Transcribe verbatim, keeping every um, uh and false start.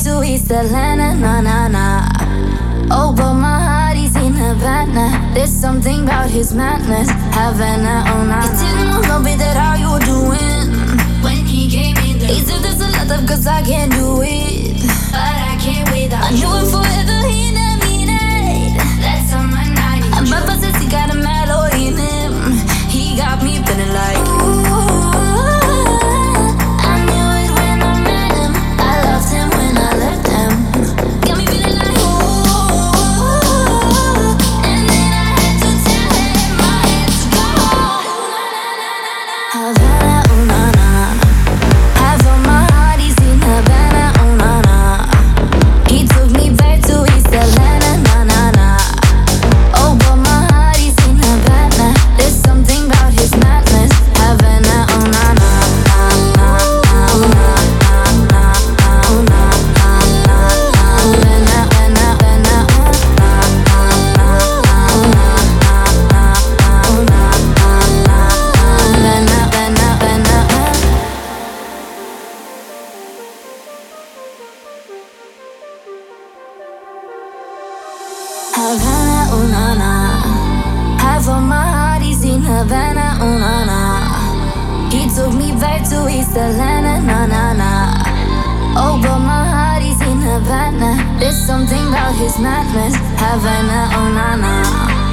to East Atlanta, na na na. Oh, but my heart is in Havana. There's something about his madness, Havana, oh na na. He didn't know, baby, that how you doing when he came in the. He said there's a lot of cause I can't do it, but I can't wait. I knew it forever, he didn't mean it. That's on my night. And Papa says he got a melody in him. He got me feeling like ooh. I knew it when I met him. I loved him when I left him. Got me feeling like ooh. And then I had to tell him I had to go. Havana, oh na na. Half of my heart is in Havana, oh na na. He took me back to East Atlanta, na na na. Oh, but my heart is in Havana. There's something about his madness, Havana, oh na na na na na oh na na na oh na na na Havana, Havana, Havana, oh na na na oh na na na oh na na na Havana, Havana, Havana. Havana, oh na na. Half of my heart is in Havana, oh na na. He took me back to East Atlanta, na na na. Oh, but my heart is in Havana. There's something about his madness, Havana, oh na na.